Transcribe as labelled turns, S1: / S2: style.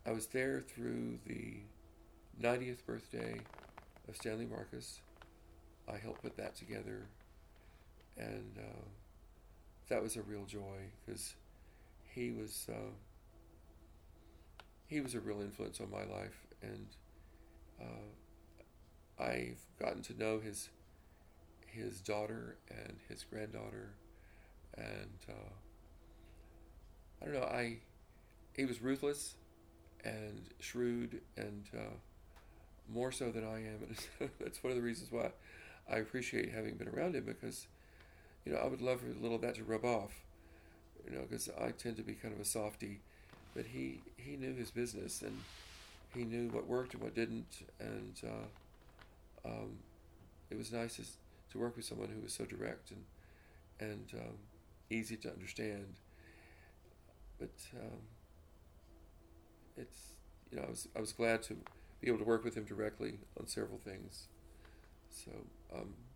S1: I was there through the 90th birthday of Stanley Marcus. I helped put that together, and that was a real joy because he was uh, he was a real influence on my life, and I've gotten to know his daughter and his granddaughter, and I don't know. I He was ruthless and shrewd, and more so than I am, and that's one of the reasons why I appreciate having been around him because I would love for a little of that to rub off, because I tend to be kind of a softy, but he knew his business and he knew what worked and what didn't, and um, it was nice to work with someone who was so direct and easy to understand. But it's I was glad to be able to work with him directly on several things. So